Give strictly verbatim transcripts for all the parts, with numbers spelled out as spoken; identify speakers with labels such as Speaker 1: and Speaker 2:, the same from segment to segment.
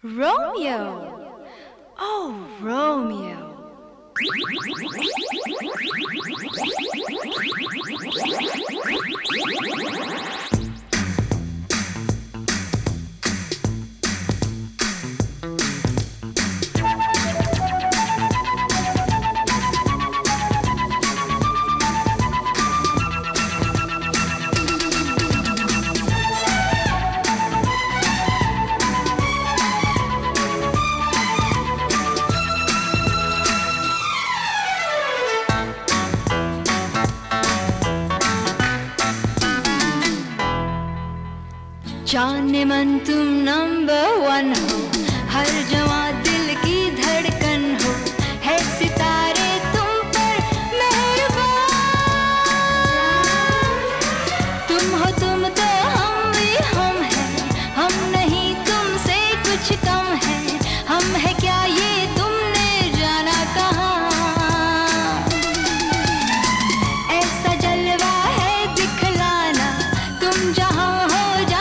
Speaker 1: Romeo! Oh, Romeo! जाने मन तुम नंबर वन हो, हर जवां दिल की धड़कन हो, है सितारे तुम पर मेहरबान। तुम हो तुम तो हम भी हम हैं, हम नहीं तुमसे कुछ कम है, हम है क्या ये तुमने जाना कहाँ। ऐसा जलवा है दिखलाना, तुम जहाँ हो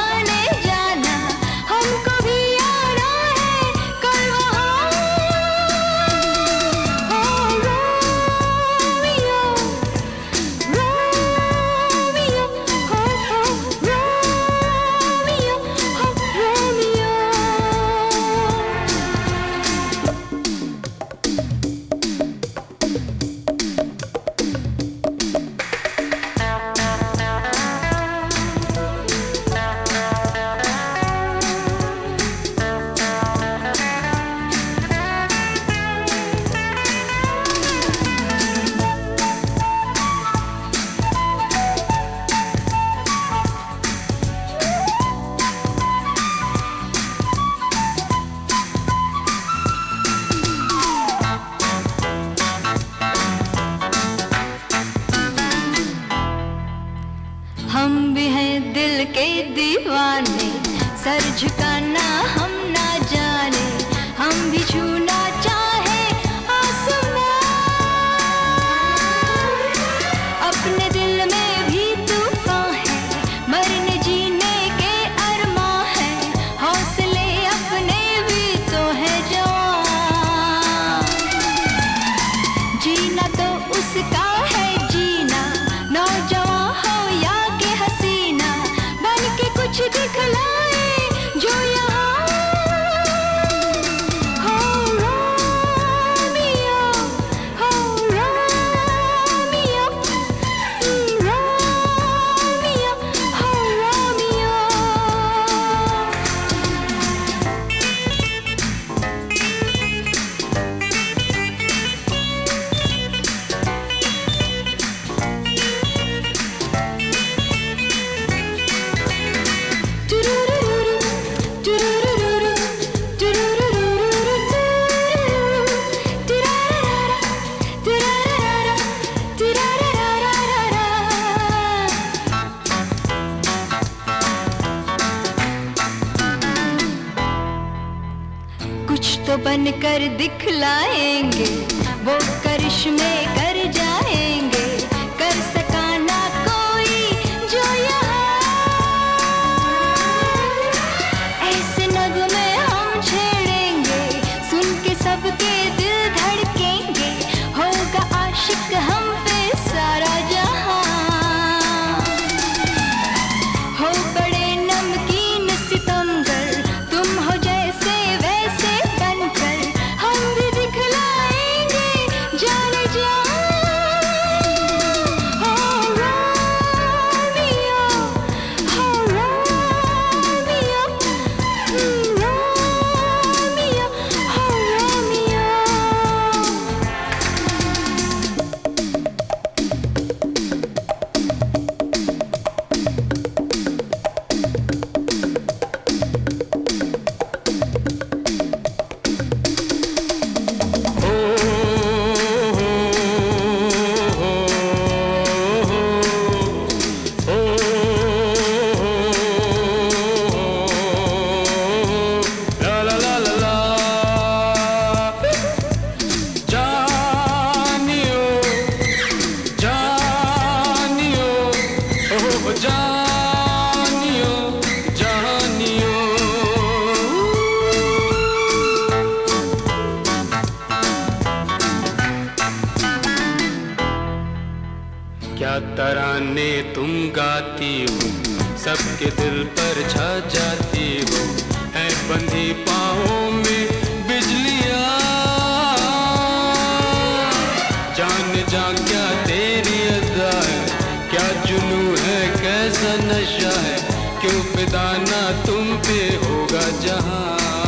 Speaker 1: हम भी हैं दिल के दीवाने, सर झुकाना हम ना जाने, हम भी छूना चाहे आसमां। अपने दिल में भी तूफान है, मरने जीने के अरमां है, हौसले अपने भी तो है जवान। जीना तो उसका है जीना, नौजवान कुछ दिखलाए जो यहाँ हो। रोमियो हो, रोमियो रोमियो हो, रोमियो। कुछ तो बन कर दिखलाएंगे, वो करिश्मे कर जाएंगे, कर सका ना कोई जो यहाँ। ऐसे नगमे हम छेड़ेंगे, सुन के सबके दिल धड़केंगे, होगा आशिक हम पे सारा जहाँ। हो बड़े नमकीन सितमगर, तुम हो जैसे वैसे बनकर, हम भी दिखलाएंगे जाने जा।
Speaker 2: जाने तुम गाती हो, सबके दिल पर छा जाती हो, है बंधी पाँवों में बिजलियाँ। जान जा क्या तेरी अदा है, क्या जुनू है, कैसा नशा है, क्यों फिदा ना तुम पे होगा जहां।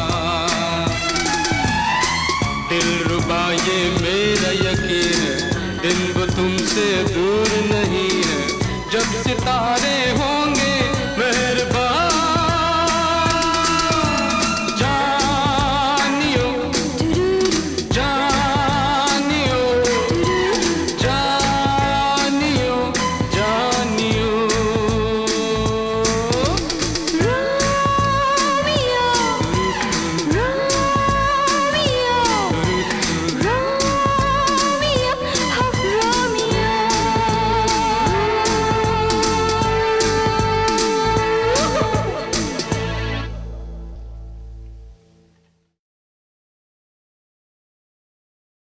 Speaker 2: दिलरुबा ये मेरा यकीन है, दिन वो तुमसे दूर नहीं है। जब सितारे